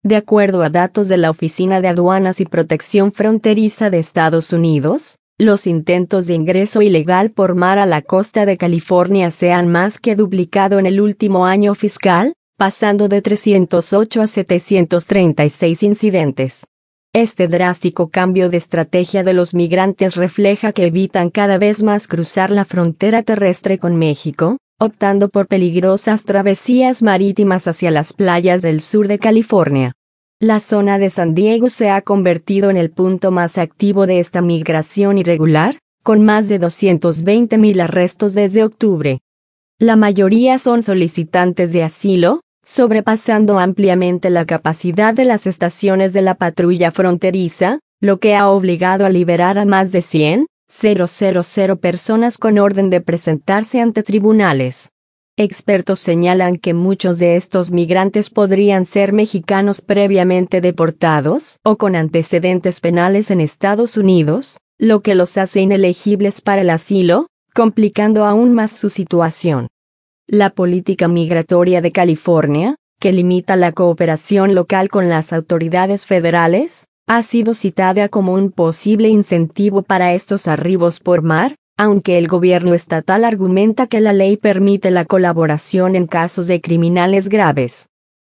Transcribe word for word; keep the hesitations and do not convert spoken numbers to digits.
De acuerdo a datos de la Oficina de Aduanas y Protección Fronteriza de Estados Unidos, los intentos de ingreso ilegal por mar a la costa de California se han más que duplicado en el último año fiscal, pasando de trescientos ocho a setecientos treinta y seis incidentes. Este drástico cambio de estrategia de los migrantes refleja que evitan cada vez más cruzar la frontera terrestre con México, optando por peligrosas travesías marítimas hacia las playas del sur de California. La zona de San Diego se ha convertido en el punto más activo de esta migración irregular, con más de doscientos veinte mil arrestos desde octubre. La mayoría son solicitantes de asilo, sobrepasando ampliamente la capacidad de las estaciones de la patrulla fronteriza, lo que ha obligado a liberar a más de cien mil personas con orden de presentarse ante tribunales. Expertos señalan que muchos de estos migrantes podrían ser mexicanos previamente deportados o con antecedentes penales en Estados Unidos, lo que los hace inelegibles para el asilo, complicando aún más su situación. La política migratoria de California, que limita la cooperación local con las autoridades federales, ha sido citada como un posible incentivo para estos arribos por mar, aunque el gobierno estatal argumenta que la ley permite la colaboración en casos de criminales graves.